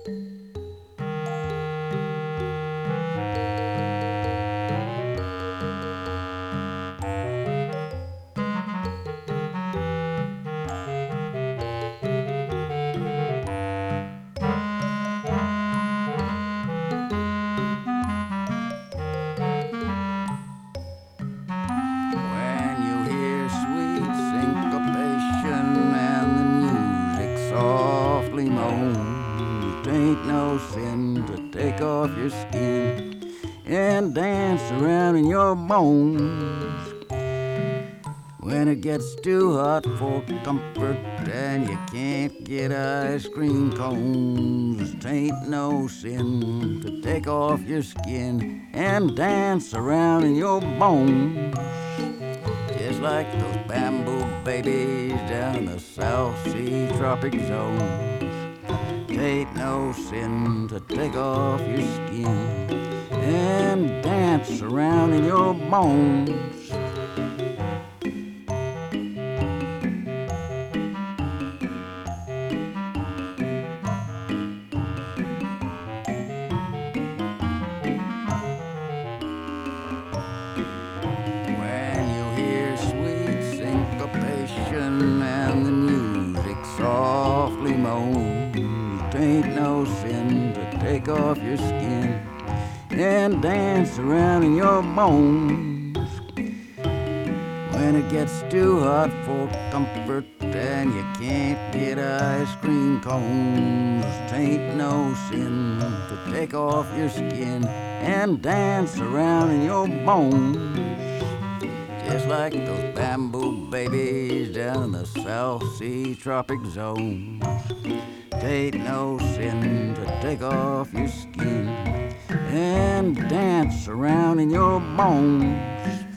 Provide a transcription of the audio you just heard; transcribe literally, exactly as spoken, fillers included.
When you hear sweet syncopation and the music softly moans, tain't no sin to take off your skin and dance around in your bones. When it gets too hot for comfort and you can't get ice cream cones, tain't no sin to take off your skin and dance around in your bones. Just like those bamboo babies down in the South Sea tropic zones. Tain't no sin to take off your skin and dance around in your bones. When you hear sweet syncopation and the music softly moans, tain't no sin to take off your skin and dance around in your bones. When it gets too hot for comfort and you can't get ice cream cones, tain't no sin to take off your skin and dance around in your bones. Just like those bamboo babies down in the South Sea tropic zones. Tain't no sin to take off your skin and dance around in your bones.